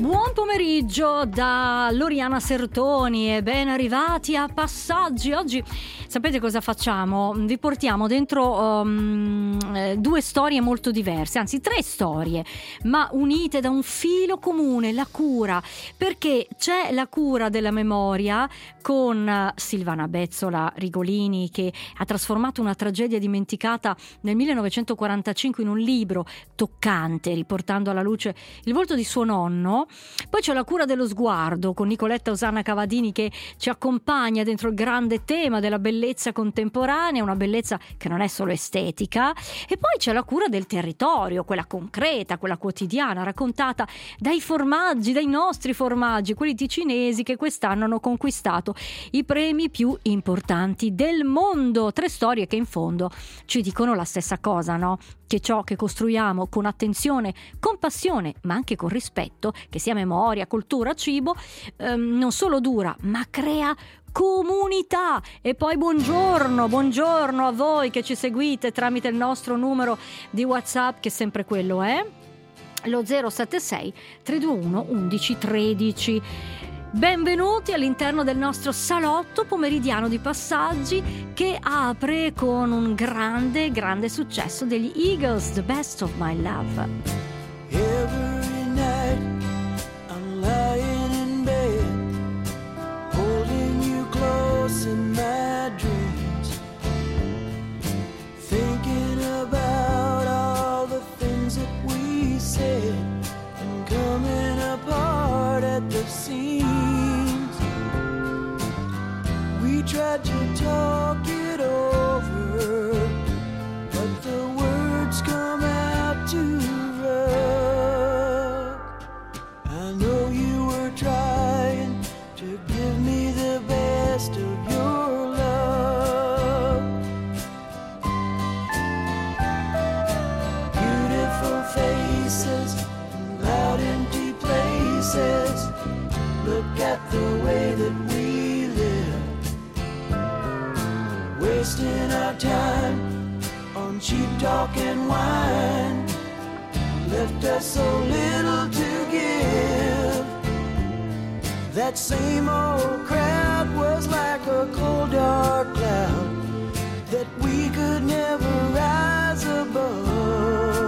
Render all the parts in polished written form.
Buon pomeriggio da Loriana Sertoni e ben arrivati a Passaggi. Oggi sapete cosa facciamo? Vi portiamo dentro due storie molto diverse, anzi 3 storie, ma unite da un filo comune, la cura, perché c'è la cura della memoria con Silvana Bezzola Rigolini, che ha trasformato una tragedia dimenticata nel 1945 in un libro toccante, riportando alla luce il volto di suo nonno. Poi c'è la cura dello sguardo con Nicoletta Osanna Cavadini, che ci accompagna dentro il grande tema della bellezza contemporanea, una bellezza che non è solo estetica. E poi c'è la cura del territorio, quella concreta, quella quotidiana, raccontata dai formaggi, dai nostri formaggi, quelli ticinesi che quest'anno hanno conquistato i premi più importanti del mondo. 3 storie che in fondo ci dicono la stessa cosa, no? Che ciò che costruiamo con attenzione, con passione, ma anche con rispetto, che sia memoria, cultura, cibo, non solo dura, ma crea comunità. E poi buongiorno a voi che ci seguite tramite il nostro numero di WhatsApp, che è sempre quello, lo 076 321 1113. Benvenuti all'interno del nostro salotto pomeridiano di Passaggi, che apre con un grande successo degli Eagles, The Best of My Love. Every night I'm lying in bed, holding you close in my dreams, thinking about all the things that we said and coming apart at the seams. We tried to talk it over, but the words come out too rough. I know you were trying to give me the best of your love. Beautiful faces and loud empty places. Look at the way that we live, wasting our time on cheap talk and wine. Left us so little to give. That same old crowd was like a cold dark cloud that we could never rise above.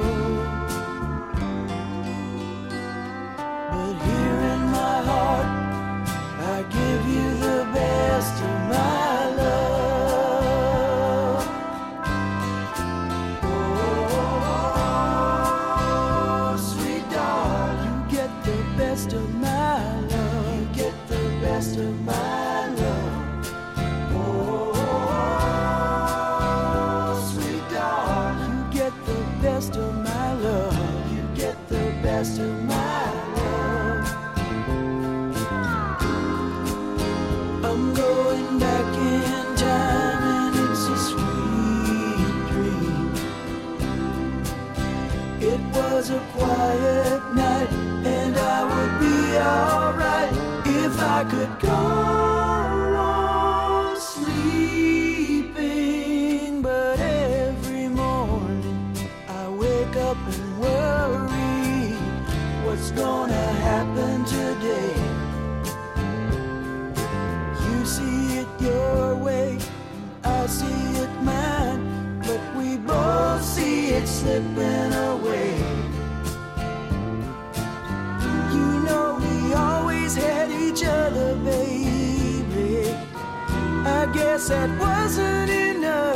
But here in my heart I give you the best of my love. Oh, sweet darling, you get the best of my love. You get the best of my love. Oh, sweet darling, you get the best of my love. You get the best of my love. I'm going back in time and it's a sweet dream. It was a quiet night and I would be alright if I could go on sleeping. But every morning I wake up and worry what's gonna happen today. You see it your way, I see it mine, but we both see it slipping away. You know we always had each other, baby. I guess that wasn't enough.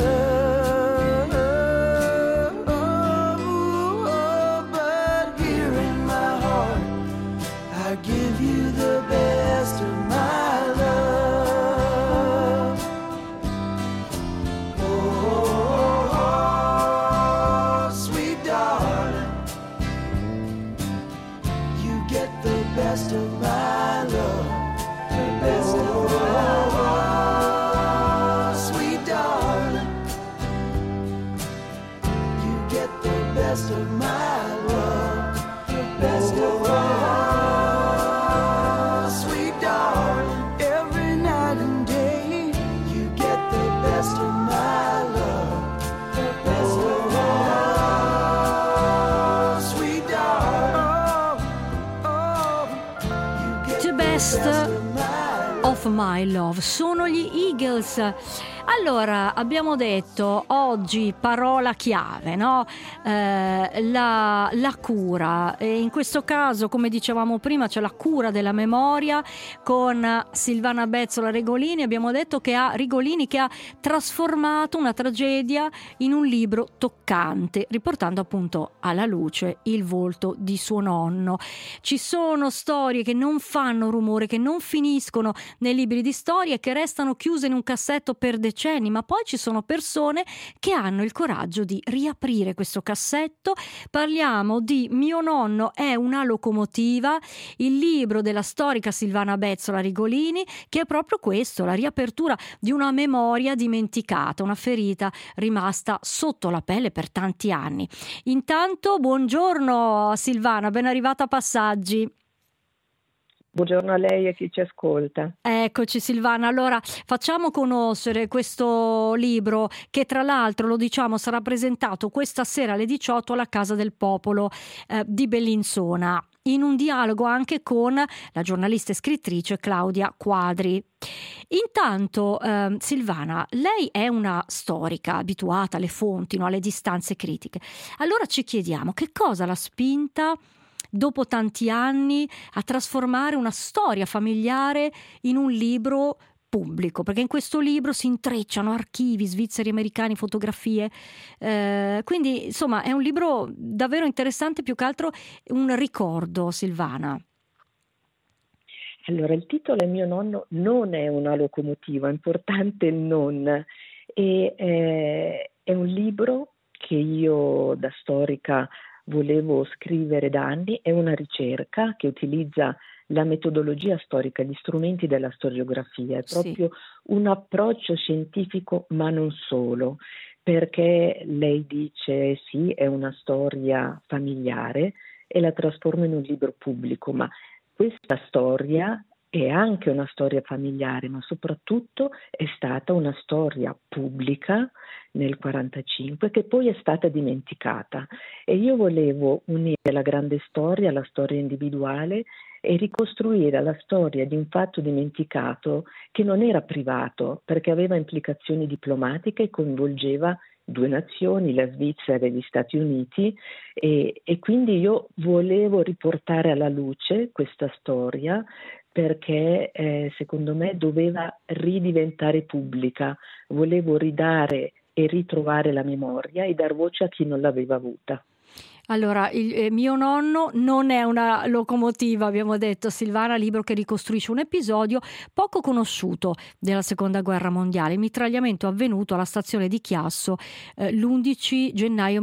But here in my heart I give you the best of my love. Oh, sweet darling, you get the best of my love. The best of my love. Sweet darling, you get the best of my love. The best of my love. Sweet darling, every night and day you get the best of my love. The best of my love. Sweet darling, oh, oh. Best of My Love, sono gli Eagles. Allora, abbiamo detto oggi parola chiave, no? La cura, e in questo caso, come dicevamo prima, c'è la cura della memoria con Silvana Bezzola Rigolini. Abbiamo detto che Rigolini che ha trasformato una tragedia in un libro toccante, riportando appunto alla luce il volto di suo nonno. Ci sono storie che non fanno rumore, che non finiscono nei libri di storia, che restano chiuse in un cassetto per decenni, ma poi ci sono persone che hanno il coraggio di riaprire questo cassetto. Parliamo di Mio nonno è una locomotiva, il libro della storica Silvana Bezzola Rigolini, che è proprio questo, la riapertura di una memoria dimenticata, una ferita rimasta sotto la pelle per tanti anni. Intanto buongiorno Silvana, ben arrivata a Passaggi. Buongiorno a lei e a chi ci ascolta. Eccoci Silvana, allora facciamo conoscere questo libro che tra l'altro, lo diciamo, sarà presentato questa sera alle 18 alla Casa del Popolo di Bellinzona, in un dialogo anche con la giornalista e scrittrice Claudia Quadri. Intanto Silvana, lei è una storica abituata alle fonti, no, alle distanze critiche. Allora ci chiediamo che cosa l'ha spinta dopo tanti anni a trasformare una storia familiare in un libro pubblico, perché in questo libro si intrecciano archivi svizzeri, americani, fotografie, quindi insomma è un libro davvero interessante, più che altro un ricordo. Silvana. Allora, il titolo è Mio nonno non è una locomotiva, è importante il non, e è un libro che io da storica volevo scrivere da anni. È una ricerca che utilizza la metodologia storica, gli strumenti della storiografia, è proprio un approccio scientifico, ma non solo, perché lei dice sì, è una storia familiare e la trasforma in un libro pubblico, ma questa storia è anche una storia familiare, ma soprattutto è stata una storia pubblica nel 1945 che poi è stata dimenticata, e io volevo unire la grande storia alla storia individuale e ricostruire la storia di un fatto dimenticato che non era privato, perché aveva implicazioni diplomatiche e coinvolgeva due nazioni, la Svizzera e gli Stati Uniti, e quindi io volevo riportare alla luce questa storia perché secondo me doveva ridiventare pubblica. Volevo ridare e ritrovare la memoria e dar voce a chi non l'aveva avuta. Allora, Mio nonno non è una locomotiva, abbiamo detto, Silvana, libro che ricostruisce un episodio poco conosciuto della Seconda Guerra Mondiale, il mitragliamento avvenuto alla stazione di Chiasso l'11 gennaio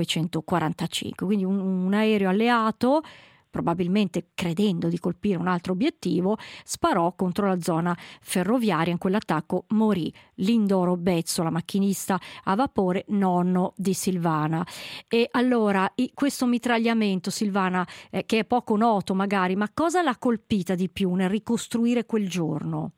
1945, quindi un aereo alleato, probabilmente credendo di colpire un altro obiettivo, sparò contro la zona ferroviaria. In quell'attacco morì Lindoro Bezzola, macchinista a vapore, nonno di Silvana. E allora questo mitragliamento, Silvana, che è poco noto magari, ma cosa l'ha colpita di più nel ricostruire quel giorno?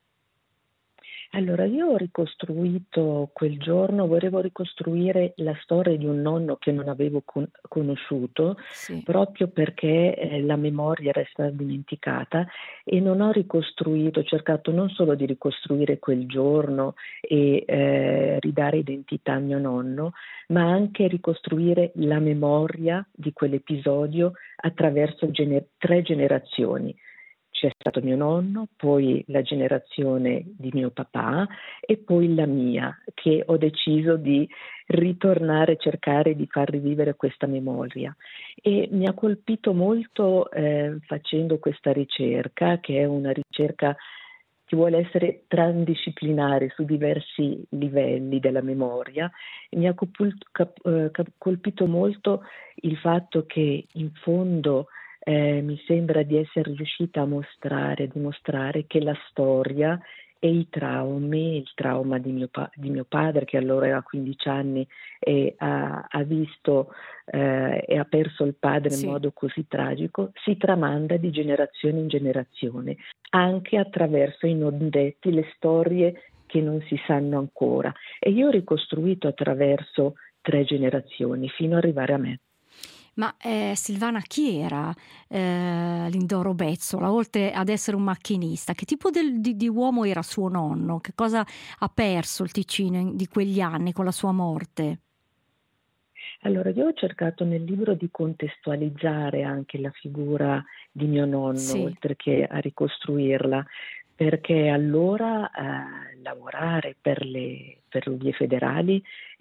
Allora, io ho ricostruito quel giorno, volevo ricostruire la storia di un nonno che non avevo conosciuto, proprio perché la memoria resta dimenticata, e non ho ricostruito, ho cercato non solo di ricostruire quel giorno e ridare identità a mio nonno, ma anche ricostruire la memoria di quell'episodio attraverso 3 generazioni. C'è stato mio nonno, poi la generazione di mio papà e poi la mia, che ho deciso di ritornare e cercare di far rivivere questa memoria. E mi ha colpito molto facendo questa ricerca, che è una ricerca che vuole essere transdisciplinare su diversi livelli della memoria. Mi ha colpito molto il fatto che in fondo mi sembra di essere riuscita a dimostrare che la storia e i traumi, il trauma di mio padre, che allora aveva 15 anni e ha visto e ha perso il padre in modo così tragico, si tramanda di generazione in generazione, anche attraverso i non detti, le storie che non si sanno ancora. E io ho ricostruito attraverso 3 generazioni fino ad arrivare a me. Ma Silvana, chi era Lindoro Bezzola, oltre ad essere un macchinista? Che tipo di uomo era suo nonno? Che cosa ha perso il Ticino di quegli anni con la sua morte? Allora, io ho cercato nel libro di contestualizzare anche la figura di mio nonno, Sì. oltre che a ricostruirla, perché allora lavorare per le ferrovie federali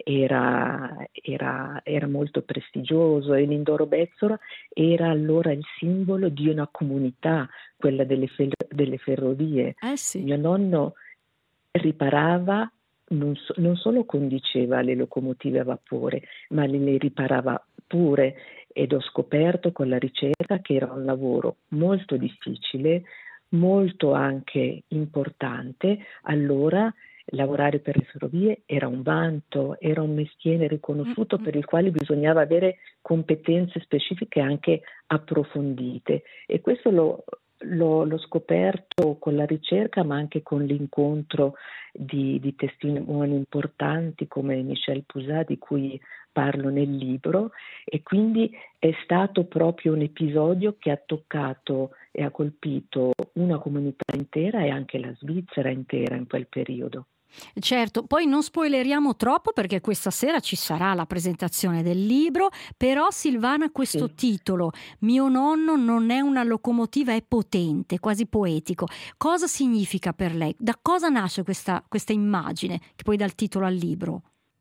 era molto prestigioso e Lindoro Bezzola era allora il simbolo di una comunità, quella delle ferrovie. Sì. Mio nonno riparava, non solo condiceva le locomotive a vapore, ma le riparava pure, ed ho scoperto con la ricerca che era un lavoro molto difficile, molto anche importante. Allora lavorare per le ferrovie era un vanto, era un mestiere riconosciuto per il quale bisognava avere competenze specifiche anche approfondite, e questo l'ho scoperto con la ricerca, ma anche con l'incontro di testimoni importanti come Michel Pousat, di cui parlo nel libro, e quindi è stato proprio un episodio che ha toccato e ha colpito una comunità intera e anche la Svizzera intera in quel periodo. Certo, poi non spoileriamo troppo perché questa sera ci sarà la presentazione del libro, però Silvana, questo titolo, Mio nonno non è una locomotiva, è potente, quasi poetico. Cosa significa per lei? Da cosa nasce questa immagine che poi dà il titolo al libro?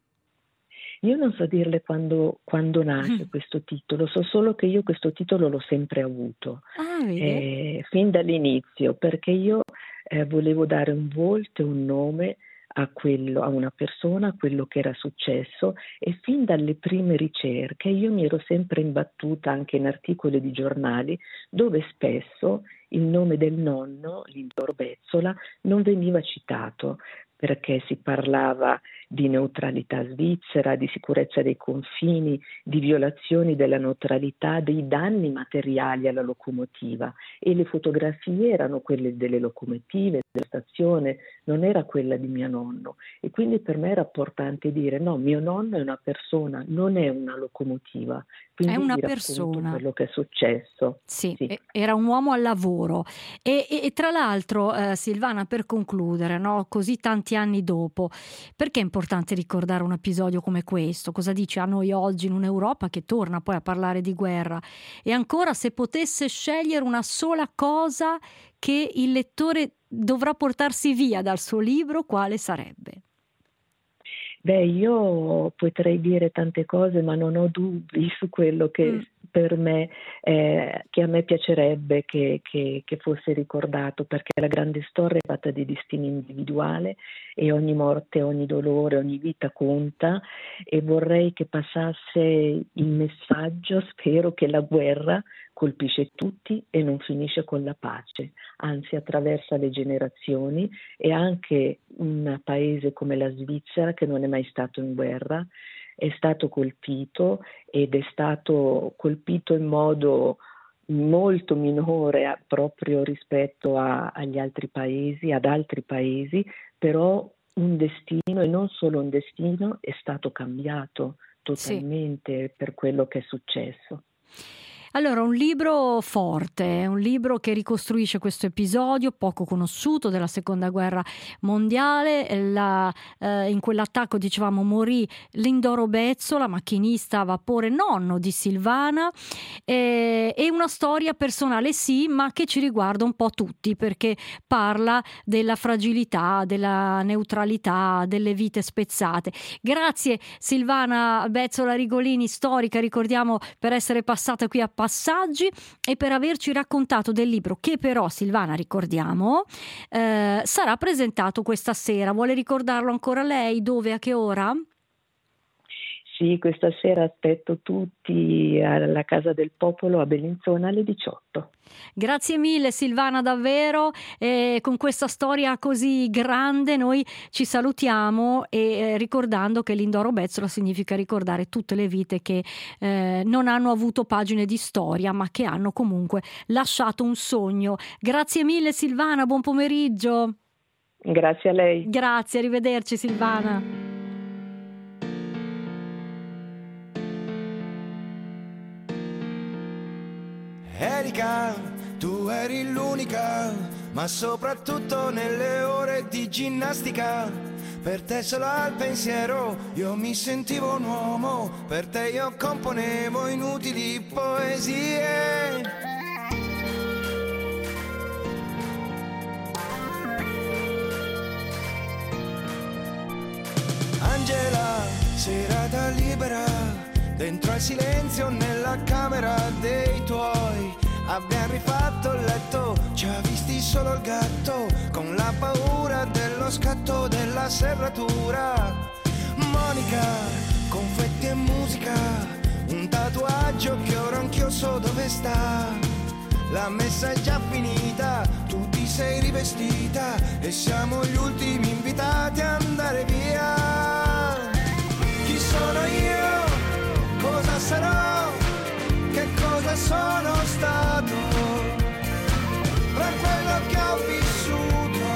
Io non so dirle quando nasce questo titolo, so solo che io questo titolo l'ho sempre avuto, fin dall'inizio, perché io volevo dare un volto e un nome a una persona, a quello che era successo, e fin dalle prime ricerche io mi ero sempre imbattuta anche in articoli di giornali dove spesso il nome del nonno, Lindoro Bezzola, non veniva citato, perché si parlava di neutralità svizzera, di sicurezza dei confini, di violazioni della neutralità, dei danni materiali alla locomotiva, e le fotografie erano quelle delle locomotive, della stazione, non era quella di mio nonno, e quindi per me era importante dire no, mio nonno è una persona, non è una locomotiva, quindi è una vi racconto persona. quello che è successo. Sì. Era un uomo al lavoro e tra l'altro Silvana, per concludere, no, così tanti anni dopo, perché è importante ricordare un episodio come questo? Cosa dice a noi oggi in un'Europa che torna poi a parlare di guerra? E ancora, se potesse scegliere una sola cosa che il lettore dovrà portarsi via dal suo libro, quale sarebbe? Io potrei dire tante cose, ma non ho dubbi su quello che per me, che a me piacerebbe che fosse ricordato, perché la grande storia è fatta di destino individuale e ogni morte, ogni dolore, ogni vita conta, e vorrei che passasse il messaggio, spero, che la guerra colpisce tutti e non finisce con la pace, anzi attraversa le generazioni, e anche un paese come la Svizzera, che non è mai stato in guerra, è stato colpito, ed è stato colpito in modo molto minore proprio rispetto agli altri paesi, ad altri paesi, però un destino, e non solo un destino, è stato cambiato totalmente per quello che è successo. Allora, un libro forte, un libro che ricostruisce questo episodio poco conosciuto della Seconda Guerra Mondiale. In quell'attacco, dicevamo, morì Lindoro Bezzola, macchinista a vapore, nonno di Silvana, e una storia personale, sì, ma che ci riguarda un po' tutti, perché parla della fragilità, della neutralità, delle vite spezzate. Grazie Silvana Bezzola Rigolini, storica, ricordiamo, per essere passata qui a Passaggi e per averci raccontato del libro che però, Silvana, ricordiamo, sarà presentato questa sera. Vuole ricordarlo ancora lei? Dove, a che ora? Sì, questa sera aspetto tutti alla Casa del Popolo a Bellinzona alle 18. Grazie mille Silvana, davvero, con questa storia così grande noi ci salutiamo, e ricordando che Lindoro Bezzola significa ricordare tutte le vite che non hanno avuto pagine di storia, ma che hanno comunque lasciato un sogno. Grazie mille Silvana, buon pomeriggio. Grazie a lei. Grazie, arrivederci Silvana. Erika, tu eri l'unica, ma soprattutto nelle ore di ginnastica. Per te solo al pensiero io mi sentivo un uomo, per te io componevo inutili poesie. Angela, serata libera, dentro al silenzio nella camera dei tuoi. Abbiamo rifatto il letto, ci ha visti solo il gatto, con la paura dello scatto della serratura. Monica, confetti e musica, un tatuaggio che ora anch'io so dove sta. La messa è già finita, tu ti sei rivestita e siamo gli ultimi invitati a andare via. Chi sono io? Cosa sarò? Che cosa sono stato? Tra quello che ho vissuto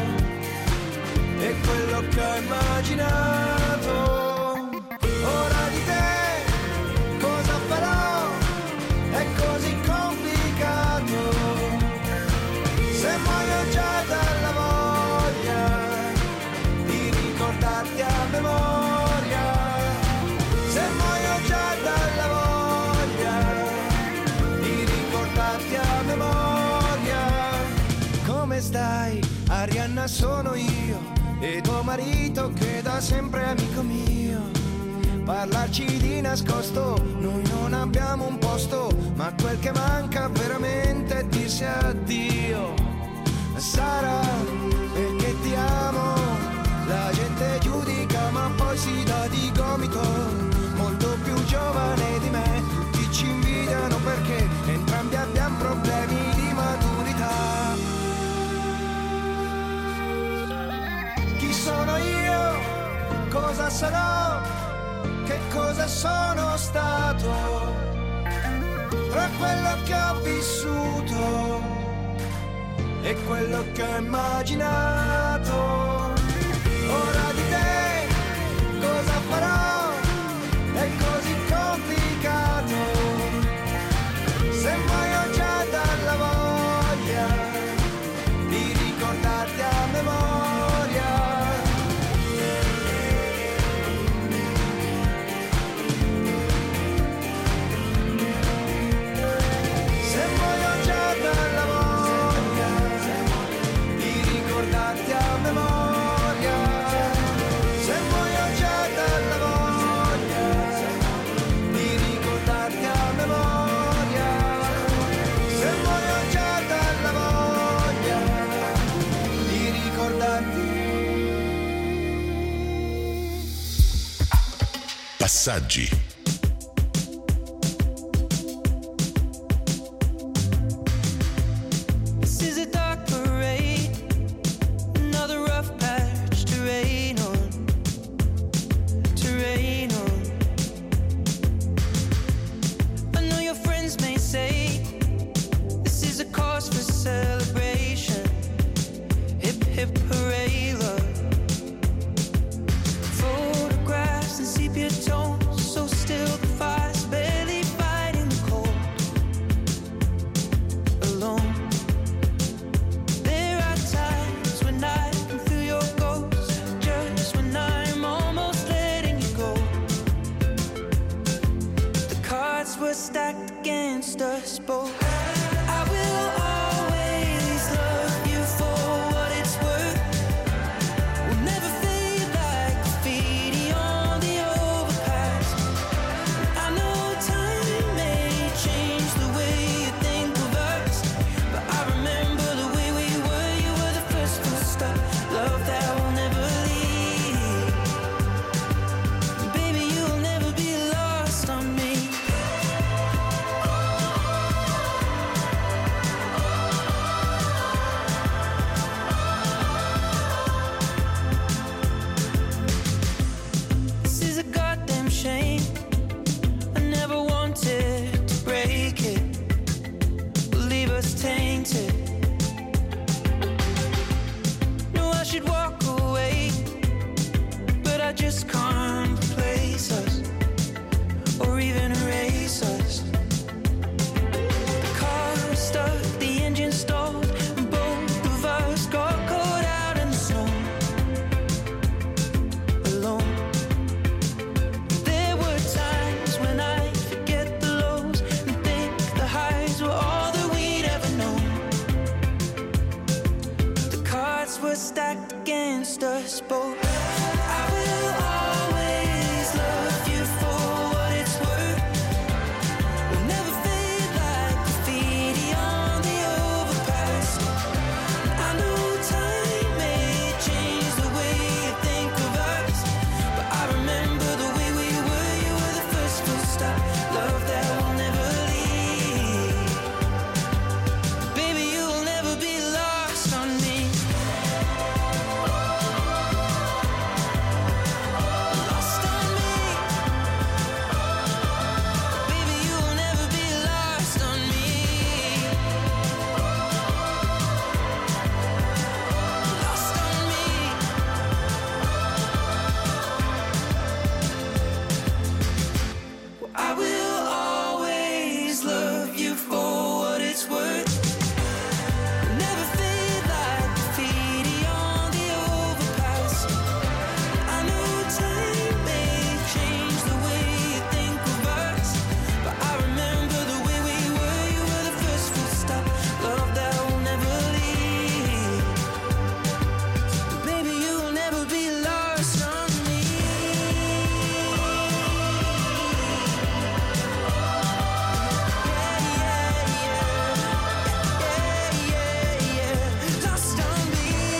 e quello che ho immaginato. Ora di te cosa farò? È così complicato. Se muoio già dalla voglia di ricordarti a memoria. Se muoio già dalla voglia di ricordarti a memoria. Come stai? Arianna sono io e tuo marito che da sempre è amico mio. Parlarci di nascosto, noi non abbiamo un posto, ma quel che manca veramente è dirsi addio. Sarà perché ti amo, la gente giudica ma poi si dà di gomito. Molto più giovane di me, tutti ci invidiano perché entrambi abbiamo problemi di maturità. Chi sono io? Cosa sarò? Che cosa sono stato? Tra quello che ho vissuto e quello che ho immaginato. Ora di te cosa farò? È così complicato. Se muoio già dalla voglia di ricordarti a memoria. Se muoio già dalla voglia di ricordarti a memoria. Se muoio già dalla voglia di ricordarti a memoria. Se muoio già dalla voglia di ricordarti. Passaggi. This is a dark parade, another rough patch to rain on, to rain on. I know your friends may say this is a cause for celebration. Hip hip hooray, love. Photographs and sepia tones, so still the fire's barely fighting the cold. Alone. There are times when I can feel your ghost, just when I'm almost letting you go. The cards were stacked against us both. I will always love you for what it's worth. We'll never fade like graffiti on the overpass. I know time may change the way you think of us, but I remember the way we were. You were the first full stop, love that will never leave. Baby, you'll never be lost on me. us both. I will always love you for what it's worth. We'll never fade like graffiti on the overpass. I know time may change the way you think of us, but I remember the way we were. You were the first full stop, love that will never leave. Baby, you will never be lost on me. Lost on me. Baby, you will never be lost on me. Lost on me. I will always love you for what it's worth. Never fade like graffiti on the overpass. I know time may change the way you think of us, but I remember the way we were. You were the first full stop, love that will never leave. Baby, you will never be lost on me. Lost on me.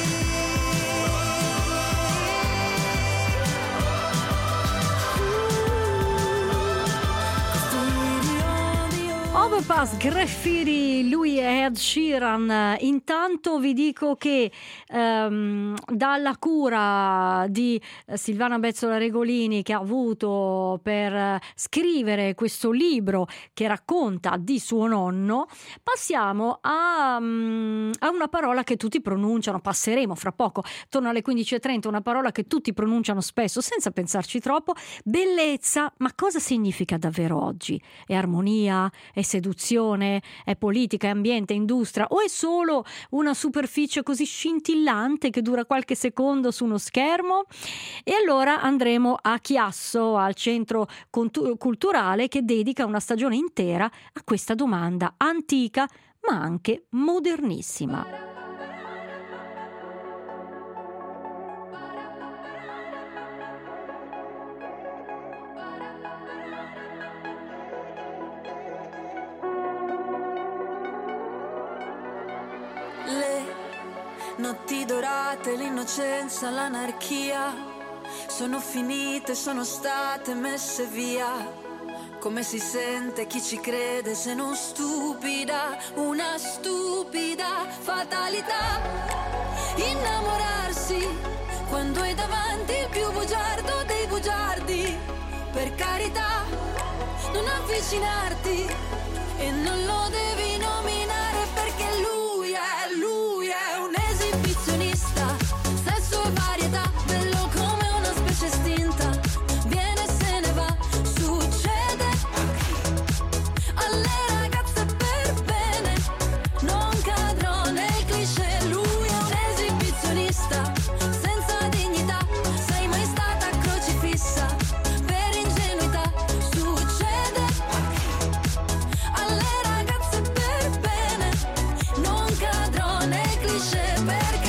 Overpass, Graffiti, lui è Ed Sheeran. Intanto vi dico che dalla cura di Silvana Bezzola Regolini, che ha avuto per scrivere questo libro che racconta di suo nonno, passiamo a una parola che tutti pronunciano. Passeremo fra poco, torno alle 15:30, una parola che tutti pronunciano spesso senza pensarci troppo: bellezza. Ma cosa significa davvero oggi? È armonia? È seduzione? È politica? È ambiente? È industria? O è solo una superficie così scintillante che dura qualche secondo su uno schermo? E allora andremo a Chiasso, al centro culturale che dedica una stagione intera a questa domanda antica ma anche modernissima. Le notti dorate, l'innocenza, l'anarchia sono finite, sono state messe via. Come si sente chi ci crede se non stupida, una stupida fatalità. Innamorarsi quando hai davanti il più bugiardo dei bugiardi. Per carità, non avvicinarti e non lo devi nominare, perché lui è un esibizionista. Sesso e varietà, bello come una specie estinta. Viene e se ne va, succede alle ragazze per bene. Non cadrò nel cliché, lui è un esibizionista senza dignità. Sei mai stata crocifissa per ingenuità. Succede alle ragazze per bene. Non cadrò nel cliché, perché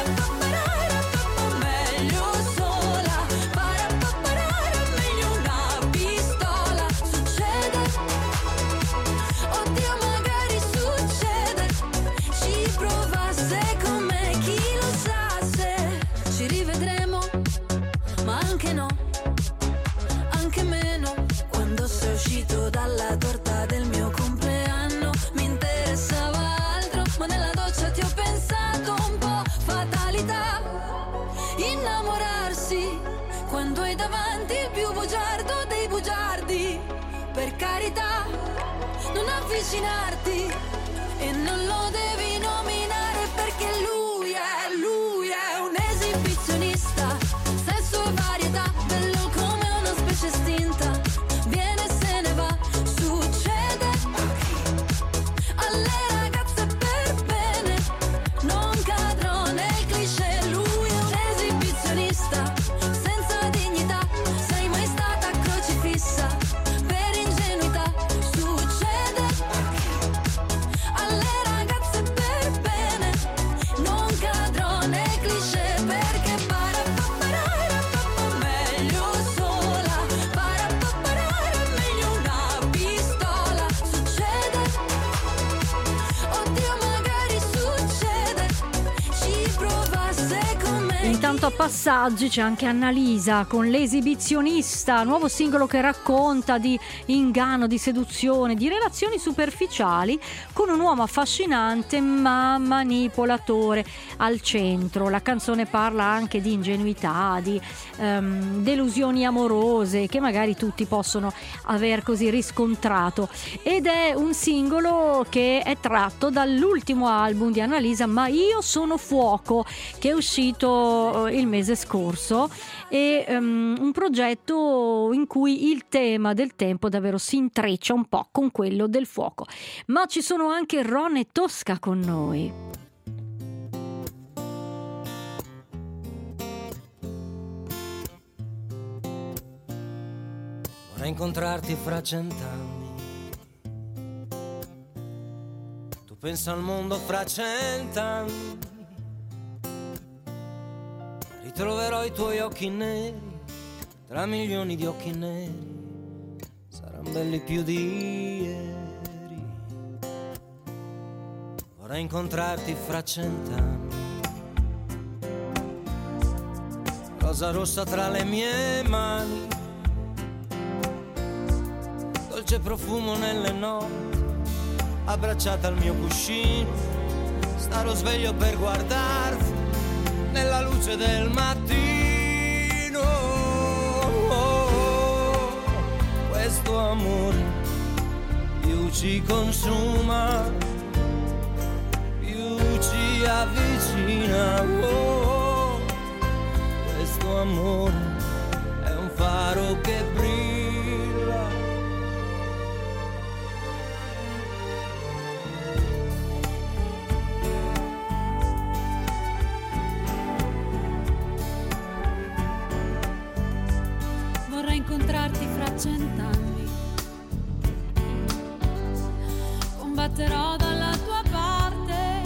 meglio sola, meglio una pistola. Succede, oddio magari succede, ci provasse con me, chi lo sa se ci rivedremo, ma anche no, anche meno. Quando sei uscito dalla torta del mio compleanno mi interessava altro, ma nella doccia ti ho pensato un po'. Fatalità, innamorarsi quando hai davanti il più bugiardo dei bugiardi. Per carità, non avvicinarti e non lo devi nominare, perché lui è un esibizionista. Sesso e varietà, bello come una specie estinta. Viene e se ne va, succede alle ragazze per bene. Non cadrò nel cliché, lui è un esibizionista senza dignità. Sei mai stata crocifissa per ingenuità. Succede alle ragazze per intanto a Passaggi c'è anche Annalisa con L'esibizionista, nuovo singolo che racconta di inganno, di seduzione, di relazioni superficiali con un uomo affascinante ma manipolatore al centro. La canzone parla anche di ingenuità, di delusioni amorose che magari tutti possono aver così riscontrato, ed è un singolo che è tratto dall'ultimo album di Annalisa, Ma io sono fuoco, che è uscito il mese scorso, e un progetto in cui il tema del tempo davvero si intreccia un po' con quello del fuoco. Ma ci sono anche Ron e Tosca con noi. Vorrei incontrarti fra 100 anni. Tu pensa al mondo fra 100 anni. Ritroverò i tuoi occhi neri tra milioni di occhi neri. Saranno belli più di ieri. Vorrei incontrarti fra 100 anni. Rosa rossa tra le mie mani. Dolce profumo nelle notti, abbracciata al mio cuscino. Starò sveglio per guardarti nella luce del mattino. Questo amore più ci consuma, più ci avvicina. Questo amore è un faro che brilla. Vorrei incontrarti fra 100 anni. Combatterò dalla tua parte,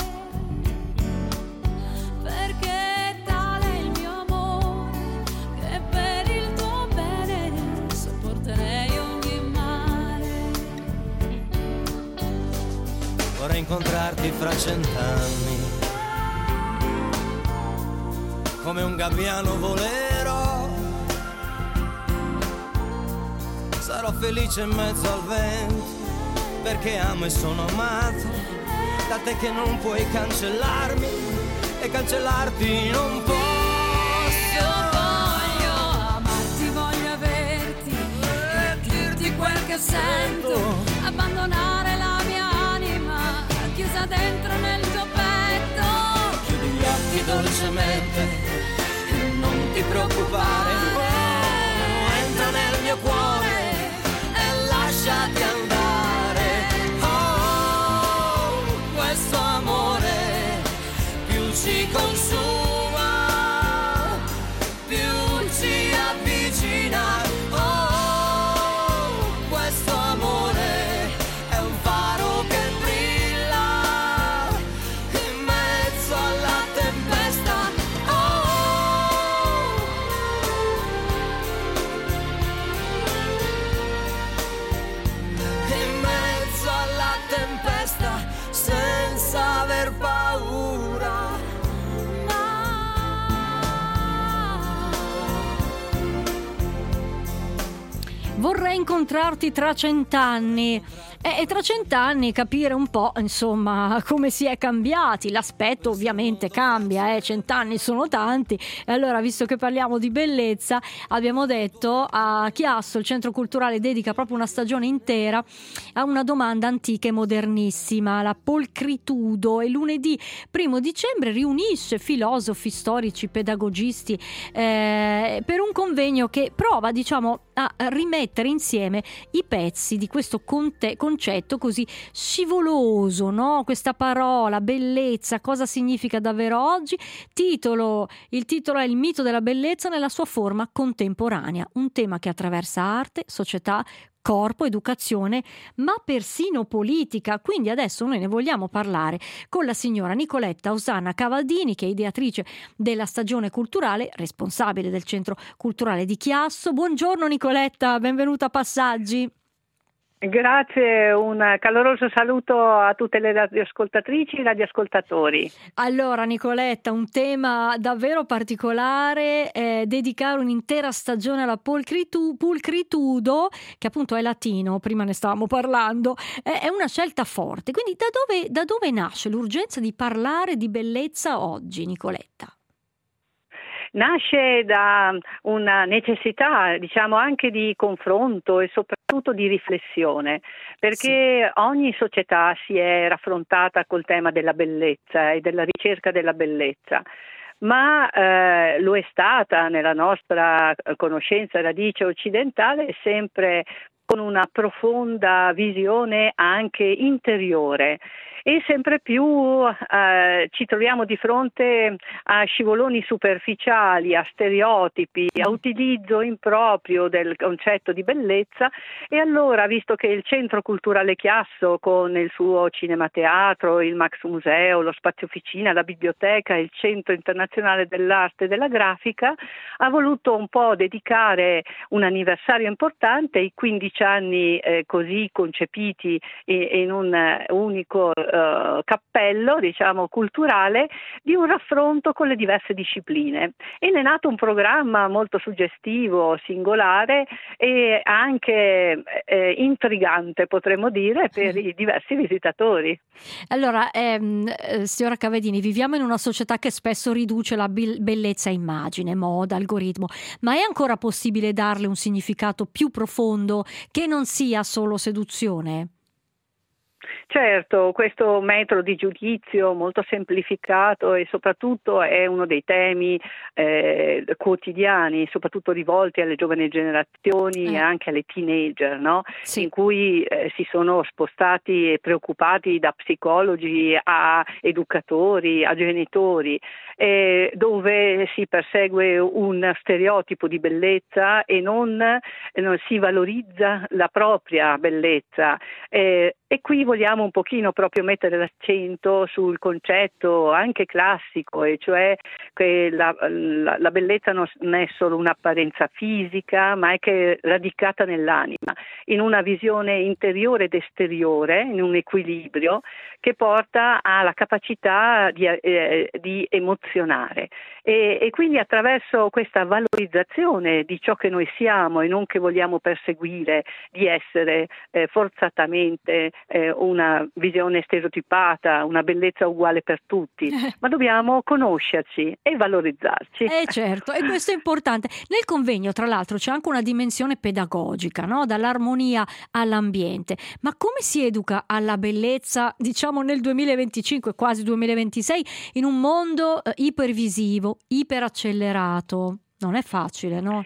perché tale è il mio amore, che per il tuo bene sopporterei ogni male. Vorrei incontrarti fra 100 anni. Come un gabbiano volerò. Sarò felice in mezzo al vento, perché amo e sono amato da te che non puoi cancellarmi e cancellarti non posso. Io voglio amarti, voglio averti e dirti quel che sento, abbandonare la mia anima chiusa dentro nel tuo petto. Chiudi gli occhi dolcemente e non ti preoccupare, entra nel mio cuore, lasciati andare. Oh, questo amore più ci consuma, più ci avvicina. Oh, questo amore è un faro che brilla in mezzo alla tempesta. Senza aver paura. Vorrei incontrarti tra 100 anni. E tra 100 anni capire un po', insomma, come si è cambiati. L'aspetto ovviamente cambia, 100 anni sono tanti. E allora, visto che parliamo di bellezza, abbiamo detto a Chiasso, il centro culturale dedica proprio una stagione intera a una domanda antica e modernissima, la polcritudo. E lunedì 1 dicembre riunisce filosofi, storici, pedagogisti per un convegno che prova, diciamo, a rimettere insieme i pezzi di questo concetto così scivoloso, no? Questa parola, bellezza, cosa significa davvero oggi? Il titolo è Il mito della bellezza nella sua forma contemporanea, un tema che attraversa arte, società, corpo, educazione, ma persino politica. Quindi adesso noi ne vogliamo parlare con la signora Nicoletta Osanna Cavaldini, che è ideatrice della stagione culturale, responsabile del centro culturale di Chiasso. Buongiorno Nicoletta, benvenuta a Passaggi. Grazie, un caloroso saluto a tutte le radioascoltatrici e radioascoltatori. Allora, Nicoletta, un tema davvero particolare, dedicare un'intera stagione alla pulcritudo, che appunto è latino, prima ne stavamo parlando, è una scelta forte. Quindi da dove nasce l'urgenza di parlare di bellezza oggi, Nicoletta? Nasce da una necessità, diciamo, anche di confronto e soprattutto di riflessione, perché ogni società si è raffrontata col tema della bellezza e della ricerca della bellezza. Ma lo è stata nella nostra conoscenza e radice occidentale sempre con una profonda visione anche interiore. E sempre più ci troviamo di fronte a scivoloni superficiali, a stereotipi, a utilizzo improprio del concetto di bellezza. E allora, visto che il Centro Culturale Chiasso, con il suo cinemateatro, il Max Museo, lo Spazio Officina, la biblioteca, il Centro Internazionale dell'Arte e della Grafica, ha voluto un po' dedicare un anniversario importante, i 15 anni così concepiti in un unico cappello, diciamo, culturale, di un raffronto con le diverse discipline. E ne è nato un programma molto suggestivo, singolare e anche intrigante, potremmo dire, per i diversi visitatori. Allora, signora Cavedini, viviamo in una società che spesso riduce la bellezza a immagine, moda, algoritmo, ma è ancora possibile darle un significato più profondo che non sia solo seduzione? Certo, questo metodo di giudizio molto semplificato e soprattutto è uno dei temi quotidiani, soprattutto rivolti alle giovani generazioni e anche alle teenager, no? Sì. In cui si sono spostati e preoccupati da psicologi a educatori, a genitori, dove si persegue un stereotipo di bellezza e non si valorizza la propria bellezza. E qui vogliamo un pochino proprio mettere l'accento sul concetto anche classico, e cioè che la bellezza non è solo un'apparenza fisica, ma è che è radicata nell'anima, in una visione interiore ed esteriore, in un equilibrio che porta alla capacità di emozionare. E quindi attraverso questa valorizzazione di ciò che noi siamo e non che vogliamo perseguire di essere forzatamente una visione stereotipata, una bellezza uguale per tutti, ma dobbiamo conoscerci e valorizzarci. Certo, e questo è importante. Nel convegno, tra l'altro, c'è anche una dimensione pedagogica, no? Dall'armonia all'ambiente. Ma come si educa alla bellezza, diciamo, nel 2025, quasi 2026, in un mondo ipervisivo, iperaccelerato? Non è facile, no?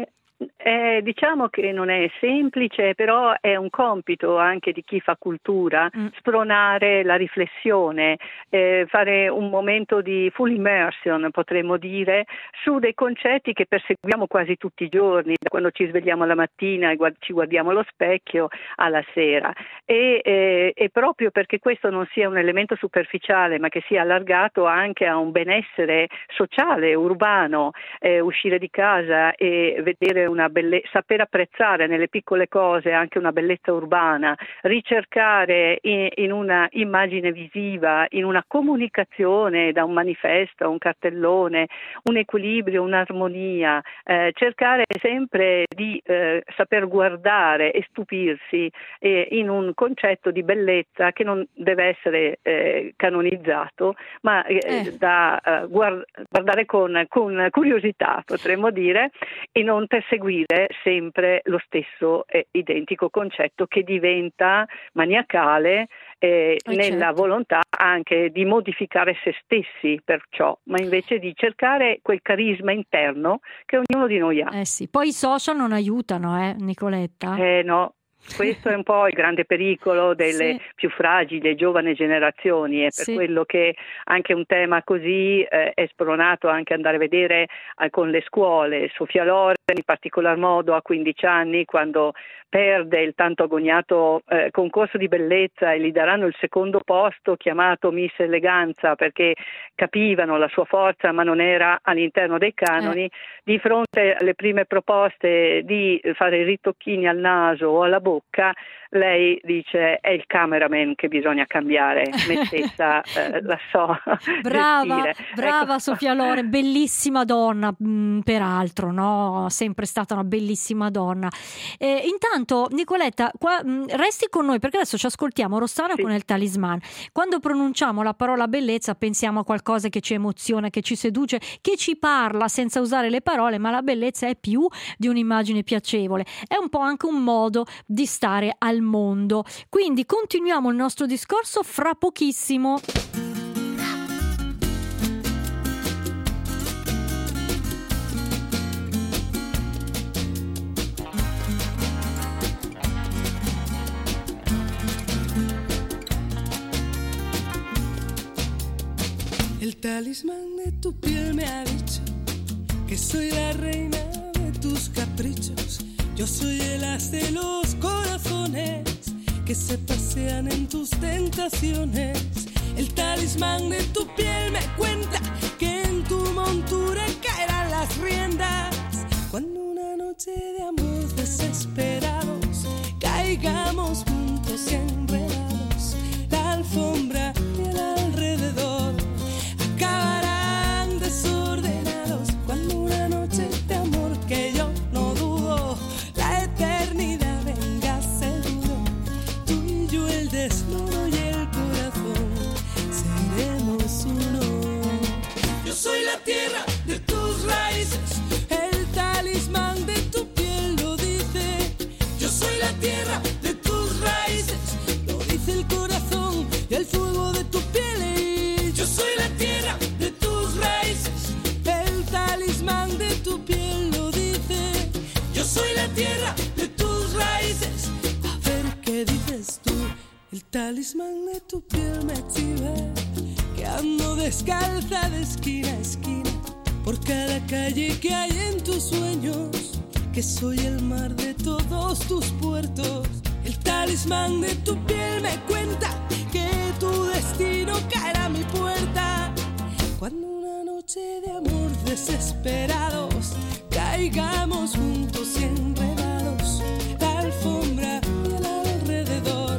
Diciamo che non è semplice, però è un compito anche di chi fa cultura spronare la riflessione, fare un momento di full immersion, potremmo dire, su dei concetti che perseguiamo quasi tutti i giorni, da quando ci svegliamo la mattina e ci guardiamo allo specchio alla sera. E proprio perché questo non sia un elemento superficiale, ma che sia allargato anche a un benessere sociale, urbano, uscire di casa e vedere saper apprezzare nelle piccole cose anche una bellezza urbana, ricercare in una immagine visiva, in una comunicazione, da un manifesto, un cartellone, un equilibrio, un'armonia, cercare sempre di saper guardare e stupirsi in un concetto di bellezza che non deve essere canonizzato, ma da guardare con curiosità, potremmo dire, e non perseguire sempre lo stesso identico concetto che diventa maniacale nella volontà anche di modificare se stessi, perciò, ma invece di cercare quel carisma interno che ognuno di noi ha. Sì. Poi i social non aiutano, Nicoletta? No. Questo è un po' il grande pericolo delle più fragili, giovani generazioni, e per quello che anche un tema così è spronato anche andare a vedere con le scuole. Sofia Loren in particolar modo a 15 anni, quando perde il tanto agognato concorso di bellezza e gli daranno il secondo posto chiamato Miss Eleganza, perché capivano la sua forza ma non era all'interno dei canoni. Di fronte alle prime proposte di fare i ritocchini al naso o alla bocca, lei dice: è il cameraman che bisogna cambiare, me stessa la so brava gestire. Ecco. Sofia Loren, bellissima donna, peraltro, no? Sempre stata una bellissima donna. Intanto Nicoletta, resti con noi, perché adesso ci ascoltiamo Rossana con il Talisman. Quando pronunciamo la parola bellezza pensiamo a qualcosa che ci emoziona, che ci seduce, che ci parla senza usare le parole, ma la bellezza è più di un'immagine piacevole, è un po' anche un modo di stare al mondo. Quindi continuiamo il nostro discorso fra pochissimo. El talismán de tu piel me ha dicho que soy la reina de tus caprichos. Yo soy el as de los corazones que se pasean en tus tentaciones. El talismán de tu piel me cuenta que en tu montura caerán las riendas. Cuando una noche de amor desesperados caigamos juntos y enredados, la alfombra y el alrededor acabarán desordenados. Cuando una noche de amor que yo no dudo, la eternidad venga seguro, tú y yo el desnudo y el corazón seremos uno. Yo soy la tierra de tus raíces, el talismán de tu piel lo dice. Yo soy la tierra de tus raíces, lo dice el corazón y el fuego de tu piel. Yo soy la tierra de tus raíces, el talismán de tu piel lo dice. Yo soy la tierra de tus raíces. A ver qué dices tú. El talismán de tu piel me chiva, que ando descalza de esquina a esquina por cada calle que hay en tus sueños, que soy el mar de todos tus puertos. El talismán de tu piel me cuenta que tu destino caerá a mi puerta. Cuando una noche de amor desesperados caigamos juntos y enredados, la alfombra y el alrededor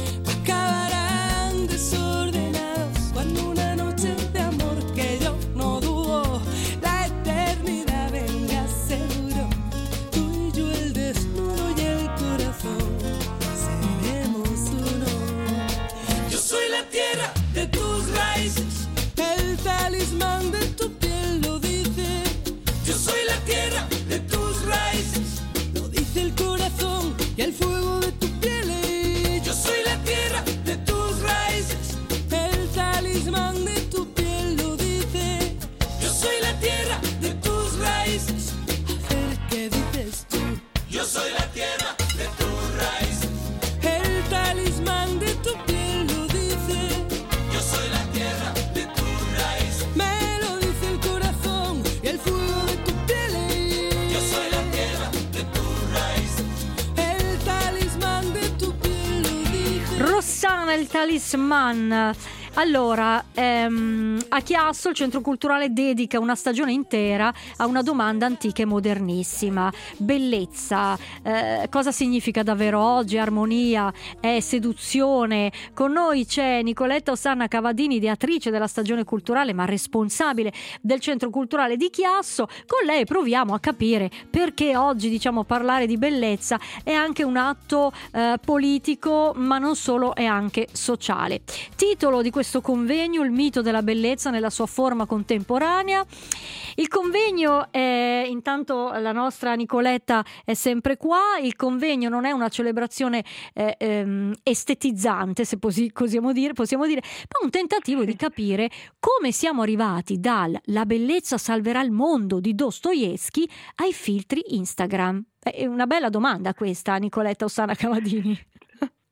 acabarán desordenados. Cuando una noche de amor que yo no dudo, la eternidad venga seguro, tú y yo el desnudo y el corazón seremos uno. Yo soy la tierra de tus raíces, el talismán de tu piel lo dice. Yo soy la tierra de tus raíces, lo dice el corazón y el fuego de tu piel. Yo soy la tierra de tus raíces, el talismán de tu piel lo dice. Yo soy la tierra de tus raíces. A ver qué dices tú. Yo soy la tierra de tus raíces, el talismán de tu piel lo dice. Yo soy la tierra de tus raíces, me lo dice el corazón y el fuego de tu piel. Yo soy la tierra de tus raíces, el talismán de tu piel lo dice. Rossana, il talisman. Allora, a Chiasso il Centro Culturale dedica una stagione intera a una domanda antica e modernissima: bellezza, cosa significa davvero oggi? Armonia, è seduzione? Con noi c'è Nicoletta Osanna Cavadini, ideatrice della stagione culturale ma responsabile del Centro Culturale di Chiasso. Con lei proviamo a capire perché oggi, diciamo, parlare di bellezza è anche un atto politico, ma non solo, è anche sociale. Titolo di questo convegno: il mito della bellezza nella sua forma contemporanea. Il convegno è, intanto la nostra Nicoletta è sempre qua, il convegno non è una celebrazione estetizzante, se possiamo dire, ma un tentativo di capire come siamo arrivati dal "la bellezza salverà il mondo" di Dostoevsky ai filtri Instagram. È una bella domanda questa, Nicoletta Osanna Cavadini.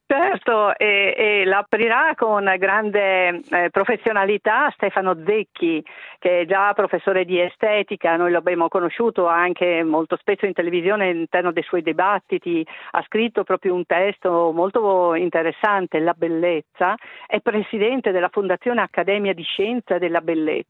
Certo, e l'aprirà con grande professionalità Stefano Zecchi, che è già professore di estetica. Noi lo abbiamo conosciuto anche molto spesso in televisione all'interno dei suoi dibattiti, ha scritto proprio un testo molto interessante, La bellezza, è presidente della Fondazione Accademia di Scienza della Bellezza.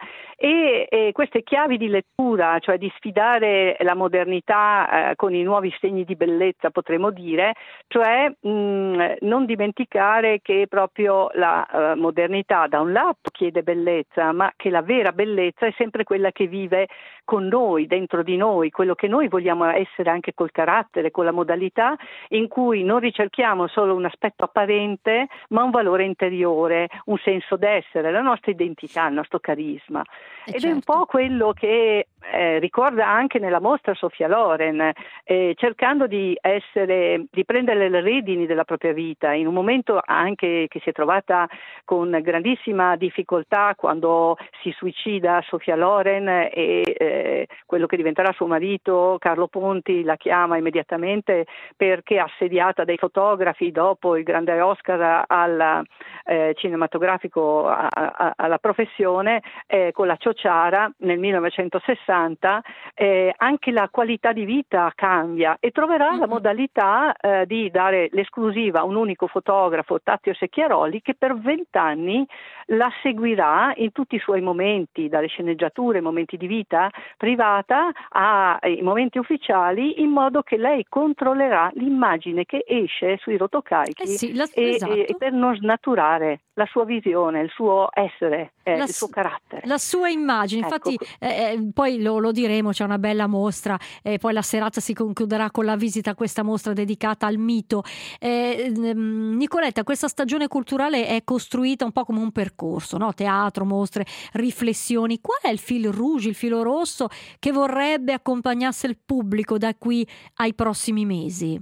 E queste chiavi di lettura, cioè di sfidare la modernità con i nuovi segni di bellezza, potremmo dire, cioè non dimenticare che proprio la modernità da un lato chiede bellezza, ma che la vera bellezza è sempre quella che vive con noi, dentro di noi, quello che noi vogliamo essere anche col carattere, con la modalità in cui non ricerchiamo solo un aspetto apparente, ma un valore interiore, un senso d'essere, la nostra identità, il nostro carisma. Ed certo. È un po' quello che ricorda anche nella mostra Sofia Loren, cercando di prendere le redini della propria vita in un momento anche che si è trovata con grandissima difficoltà quando si suicida Sofia Loren e quello che diventerà suo marito Carlo Ponti la chiama immediatamente perché assediata dai fotografi dopo il grande Oscar al cinematografico alla professione con la Ciociara nel 1960, anche la qualità di vita cambia e troverà la modalità di dare l'esclusiva a un unico fotografo, Tazio Secchiaroli, che per 20 anni la seguirà in tutti i suoi momenti, dalle sceneggiature, momenti di vita privata ai momenti ufficiali, in modo che lei controllerà l'immagine che esce sui rotocalchi esatto. e per non snaturare la sua visione, il suo essere, il suo carattere. La sua immagine, infatti poi lo diremo, c'è una bella mostra, poi la serata si concluderà con la visita a questa mostra dedicata al mito. Nicoletta, questa stagione culturale è costruita un po' come un percorso, no? Teatro, mostre, riflessioni. Qual è il fil rouge, il filo rosso che vorrebbe accompagnasse il pubblico da qui ai prossimi mesi?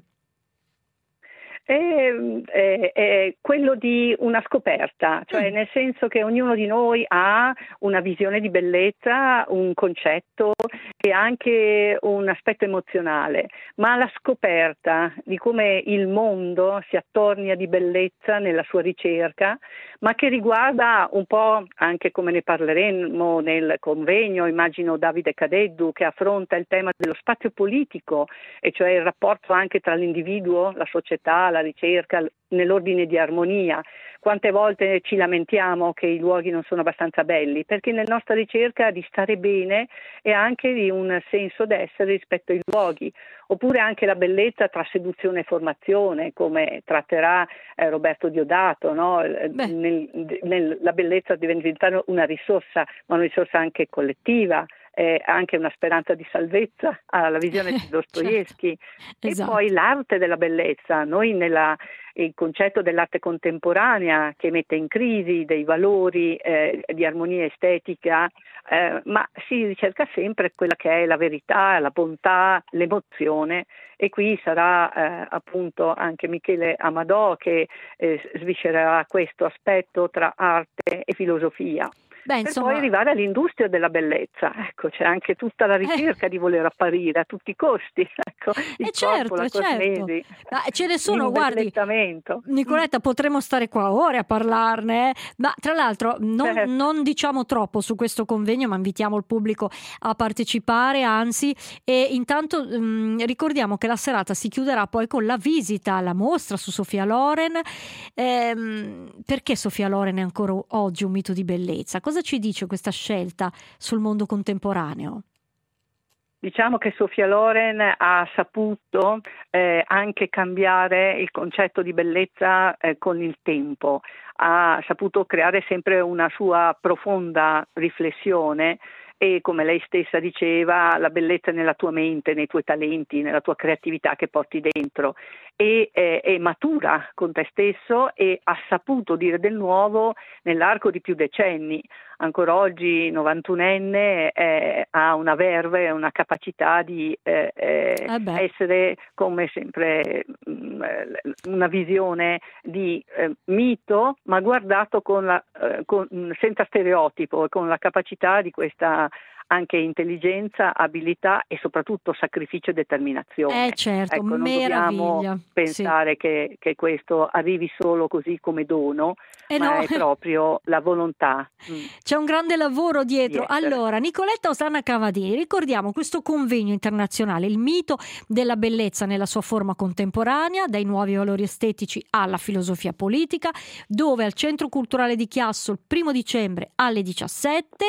È quello di una scoperta, cioè nel senso che ognuno di noi ha una visione di bellezza, un concetto e anche un aspetto emozionale, ma la scoperta di come il mondo si attornia di bellezza nella sua ricerca, ma che riguarda un po' anche, come ne parleremo nel convegno, immagino Davide Cadeddu, che affronta il tema dello spazio politico, e cioè il rapporto anche tra l'individuo, la società, la ricerca, nell'ordine di armonia. Quante volte ci lamentiamo che i luoghi non sono abbastanza belli, perché nella nostra ricerca di stare bene e anche di un senso d'essere rispetto ai luoghi, oppure anche la bellezza tra seduzione e formazione, come tratterà Roberto Diodato, no? La bellezza deve diventare una risorsa, ma una risorsa anche collettiva, anche una speranza di salvezza alla visione di Dostoevsky. Certo. Esatto. E poi l'arte della bellezza. Noi il concetto dell'arte contemporanea che mette in crisi dei valori di armonia estetica, ma si ricerca sempre quella che è la verità, la bontà, l'emozione, e qui sarà appunto anche Michele Amadò che sviscererà questo aspetto tra arte e filosofia. Beh, Per poi arrivare all'industria della bellezza, ecco, c'è anche tutta la ricerca di voler apparire a tutti i costi, ecco, il corpo, la cosmesi, ce ne sono, guardi, Nicoletta, potremmo stare qua ore a parlarne, ma tra l'altro non diciamo troppo su questo convegno, ma invitiamo il pubblico a partecipare, anzi, e intanto ricordiamo che la serata si chiuderà poi con la visita alla mostra su Sofia Loren. Perché Sofia Loren è ancora oggi un mito di bellezza? Cosa ci dice questa scelta sul mondo contemporaneo? Diciamo che Sofia Loren ha saputo anche cambiare il concetto di bellezza con il tempo, ha saputo creare sempre una sua profonda riflessione e, come lei stessa diceva, la bellezza è nella tua mente, nei tuoi talenti, nella tua creatività che porti dentro, e è matura con te stesso e ha saputo dire del nuovo nell'arco di più decenni. Ancora oggi 91enne ha una verve, una capacità di essere, come sempre, una visione di mito, ma guardato senza stereotipo, con la capacità di questa anche intelligenza, abilità e soprattutto sacrificio e determinazione. Certo, ecco, non meraviglia. dobbiamo pensare che questo arrivi solo così come dono, ma no. è proprio la volontà. C'è un grande lavoro dietro. Allora, Nicoletta Osanna Cavadini, ricordiamo questo convegno internazionale, il mito della bellezza nella sua forma contemporanea, dai nuovi valori estetici alla filosofia politica, dove al Centro Culturale di Chiasso il 1° dicembre alle 17.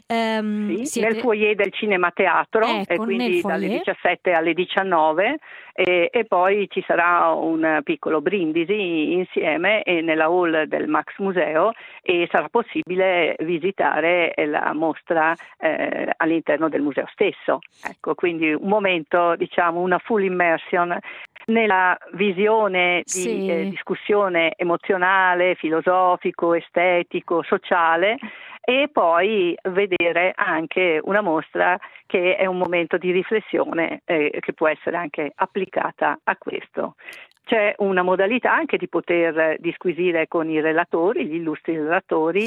Nel foyer del Cinema Teatro, e quindi dalle 17 alle 19, e poi ci sarà un piccolo brindisi insieme nella hall del Max Museo, e sarà possibile visitare la mostra all'interno del museo stesso. Ecco, quindi un momento, diciamo, una full immersion nella visione di discussione emozionale, filosofico, estetico, sociale, e poi vedere anche una mostra che è un momento di riflessione che può essere anche applicata a questo. C'è una modalità anche di poter disquisire con i relatori, gli illustri relatori,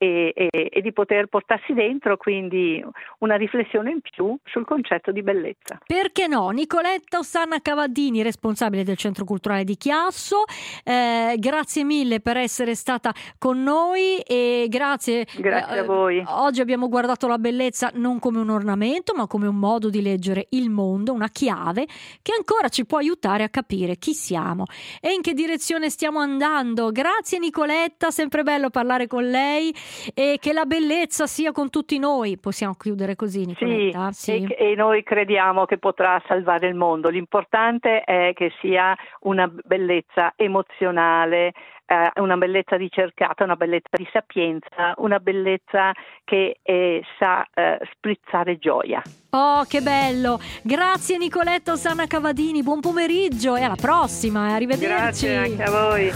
e di poter portarsi dentro quindi una riflessione in più sul concetto di bellezza. Perché no? Nicoletta Osanna Cavadini, responsabile del Centro Culturale di Chiasso, grazie mille per essere stata con noi, e grazie a voi. Oggi abbiamo guardato la bellezza non come un ornamento, ma come un modo di leggere il mondo, una chiave che ancora ci può aiutare a capire chi siamo e in che direzione stiamo andando. Grazie Nicoletta, sempre bello parlare con lei, e che la bellezza sia con tutti noi. Possiamo chiudere così, Nicoletta? Sì. E noi crediamo che potrà salvare il mondo. L'importante è che sia una bellezza emozionale, una bellezza ricercata, una bellezza di sapienza, una bellezza che sa sprizzare gioia. Oh, che bello! Grazie Nicoletta Osanna Cavadini, buon pomeriggio e alla prossima, arrivederci. Grazie anche a voi.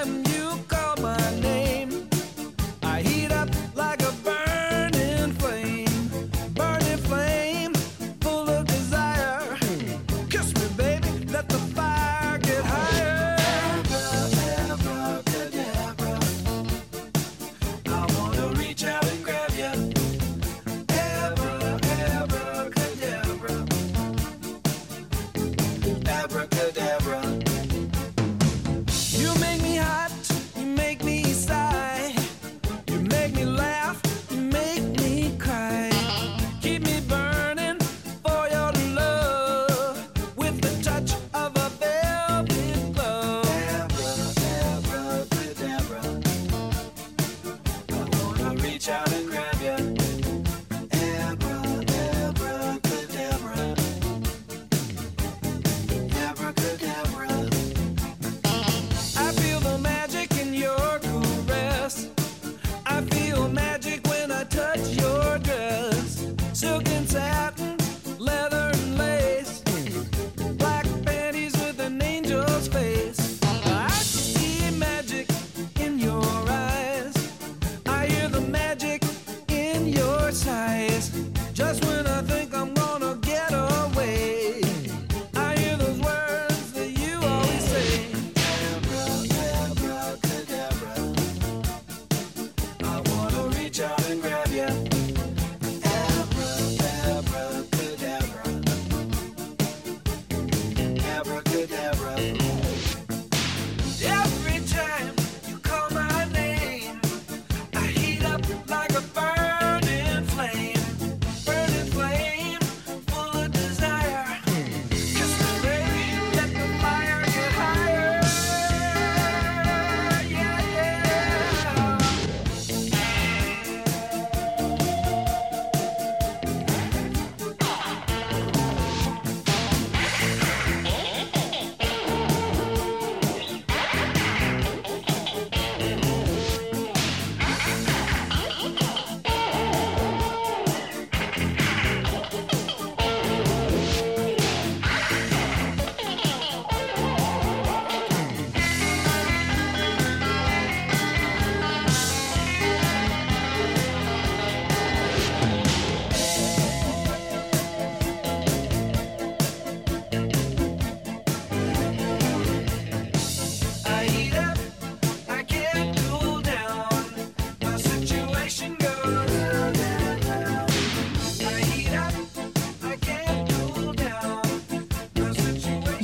Like a burning flame.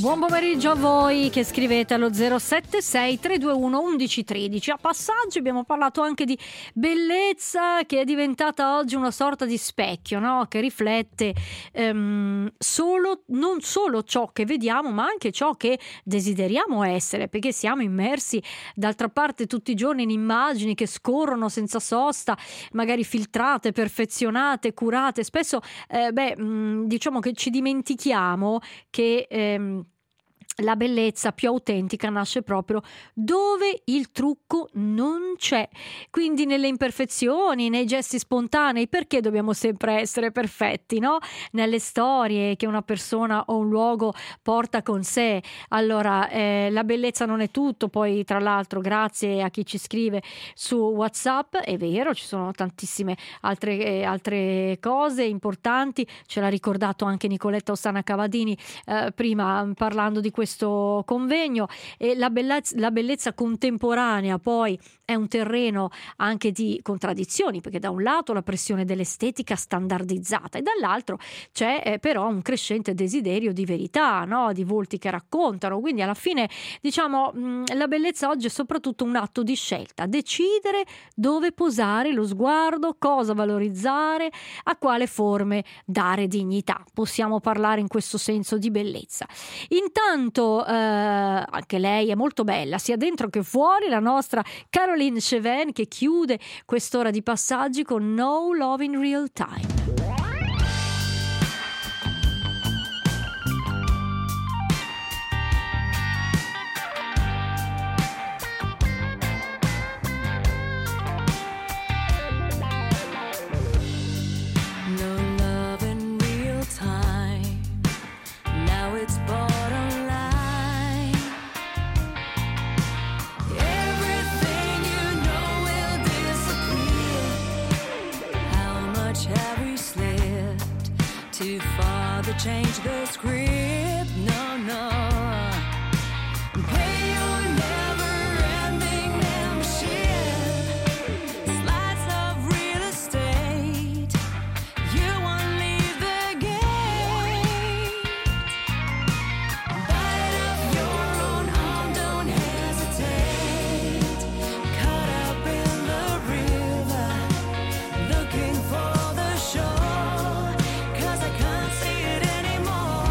Buon pomeriggio a voi che scrivete allo 076 321 1113. A Passaggi abbiamo parlato anche di bellezza, che è diventata oggi una sorta di specchio, no? Che riflette non solo ciò che vediamo, ma anche ciò che desideriamo essere, perché siamo immersi d'altra parte tutti i giorni in immagini che scorrono senza sosta, magari filtrate, perfezionate, curate. Spesso diciamo che ci dimentichiamo che la bellezza più autentica nasce proprio dove il trucco non c'è, quindi nelle imperfezioni, nei gesti spontanei. Perché dobbiamo sempre essere perfetti, no? Nelle storie che una persona o un luogo porta con sé. Allora, la bellezza non è tutto. Poi, tra l'altro, grazie a chi ci scrive su WhatsApp, è vero, ci sono tantissime altre cose importanti. Ce l'ha ricordato anche Nicoletta Ossana Cavadini prima, parlando di questo convegno. E la bellezza contemporanea poi è un terreno anche di contraddizioni, perché da un lato la pressione dell'estetica standardizzata e dall'altro c'è però un crescente desiderio di verità, no? Di volti che raccontano. Quindi alla fine, diciamo, la bellezza oggi è soprattutto un atto di scelta: decidere dove posare lo sguardo, cosa valorizzare, a quale forme dare dignità. Possiamo parlare in questo senso di bellezza. Intanto anche lei è molto bella, sia dentro che fuori, la nostra Caroline Cheven, che chiude quest'ora di Passaggi con No Love in Real Time. Change the script, no. Pay your never-ending membership, slice of real estate. You won't leave the gate. Bite of your own arm, don't hesitate. Caught up in the river, looking for the shore, 'cause I can't see it anymore.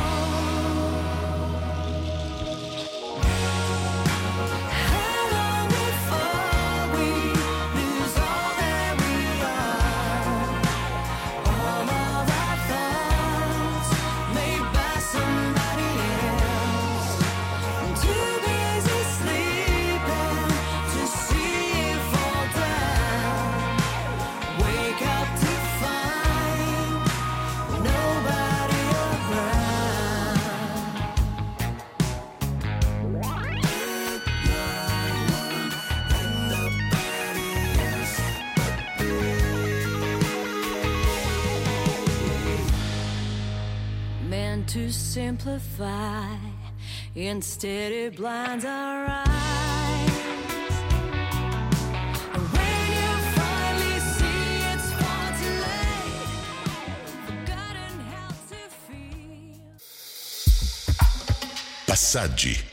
How long before we lose all that we are? All of our thoughts made by somebody else. Too busy sleeping to see it fall down. Wake up to find nobody around. Meant to simplify, instead it blinds our eyes. When you finally see it's far too late, forgotten how to feel. Passaggi.